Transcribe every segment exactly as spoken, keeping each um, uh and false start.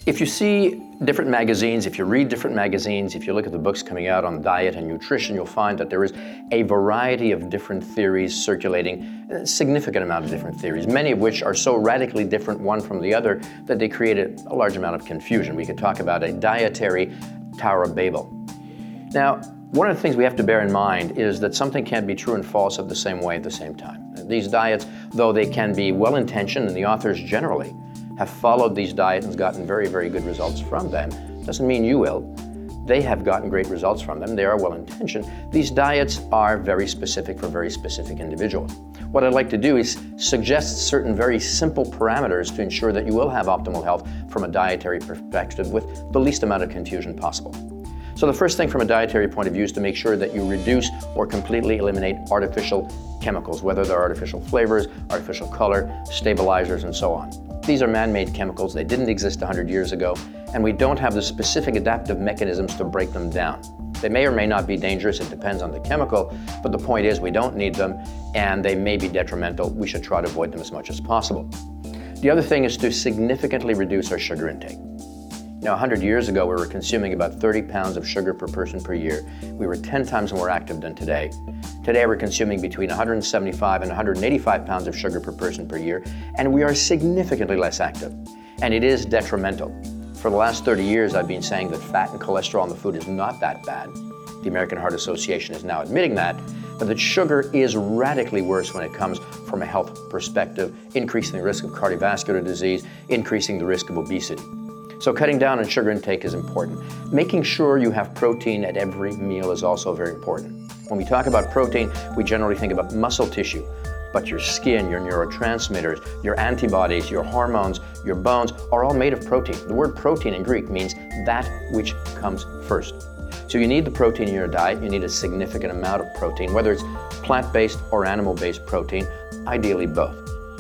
If you see different magazines, if you read different magazines, if you look at the books coming out on diet and nutrition, you'll find that there is a variety of different theories circulating, a significant amount of different theories, many of which are so radically different one from the other that they create a, a large amount of confusion. We could talk about a dietary Tower of Babel. Now, one of the things we have to bear in mind is that something can't be true and false at the same way at the same time. These diets, though they can be well-intentioned, and the authors generally have followed these diets and gotten very, very good results from them, doesn't mean you will. They have gotten great results from them. They are well-intentioned. These diets are very specific for very specific individuals. What I'd like to do is suggest certain very simple parameters to ensure that you will have optimal health from a dietary perspective with the least amount of confusion possible. So the first thing from a dietary point of view is to make sure that you reduce or completely eliminate artificial chemicals, whether they're artificial flavors, artificial color, stabilizers, and so on. These are man-made chemicals. They didn't exist one hundred years ago, and we don't have the specific adaptive mechanisms to break them down. They may or may not be dangerous. It depends on the chemical, but the point is we don't need them, and they may be detrimental. We should try to avoid them as much as possible. The other thing is to significantly reduce our sugar intake. Now, one hundred years ago, we were consuming about thirty pounds of sugar per person per year. We were ten times more active than today. Today, we're consuming between one hundred seventy-five and one hundred eighty-five pounds of sugar per person per year, and we are significantly less active. And it is detrimental. For the last thirty years, I've been saying that fat and cholesterol in the food is not that bad. The American Heart Association is now admitting that, but that sugar is radically worse when it comes from a health perspective, increasing the risk of cardiovascular disease, increasing the risk of obesity. So cutting down on sugar intake is important. Making sure you have protein at every meal is also very important. When we talk about protein, we generally think about muscle tissue, but your skin, your neurotransmitters, your antibodies, your hormones, your bones are all made of protein. The word protein in Greek means that which comes first. So you need the protein in your diet. You need a significant amount of protein, whether it's plant-based or animal-based protein, ideally both.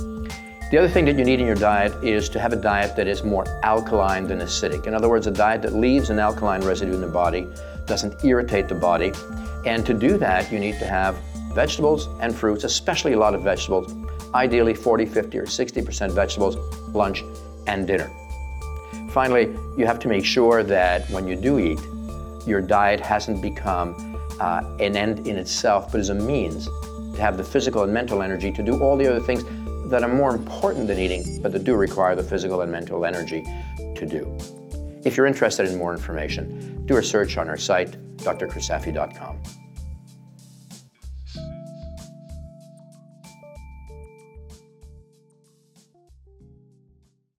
The other thing that you need in your diet is to have a diet that is more alkaline than acidic. In other words, a diet that leaves an alkaline residue in the body, doesn't irritate the body. And to do that, you need to have vegetables and fruits, especially a lot of vegetables, ideally forty, fifty, or sixty percent vegetables, lunch and dinner. Finally, you have to make sure that when you do eat, your diet hasn't become uh, an end in itself, but is a means to have the physical and mental energy to do all the other things that are more important than eating, but that do require the physical and mental energy to do. If you're interested in more information, do a search on our site, d r chris safyi dot com.